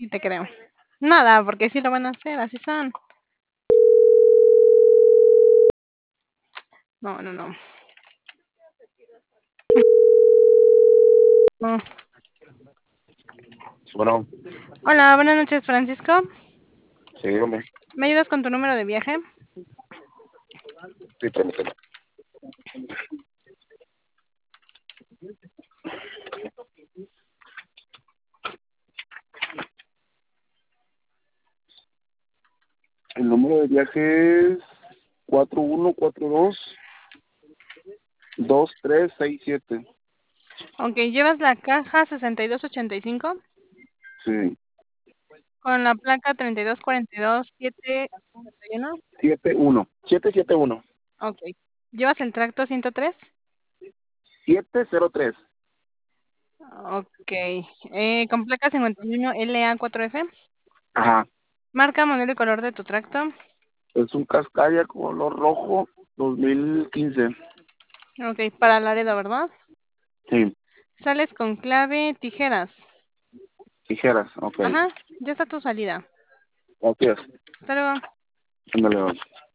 te creo. Nada, porque sí lo van a hacer, así son. No, no, no. No. Bueno, Hola, buenas noches, Francisco. sí, dígame. ¿Me ayudas con tu número de viaje? Sí, permíteme. El número de viaje es 4142-2367. Ok, ¿llevas la caja 6285 Sí, con la placa 3242771? 771. Ok. ¿Llevas el tracto 103? 703. Ok. Con placa 51LA4F. Ajá. Marca, modelo y color de tu tracto. Es un Cascadia color rojo 2015. Ok, para Laredo, ¿verdad? Sí, Sales con clave, tijeras. tijeras, ok. Ajá, ya está tu salida. Gracias. Hasta luego. Ándale, vamos.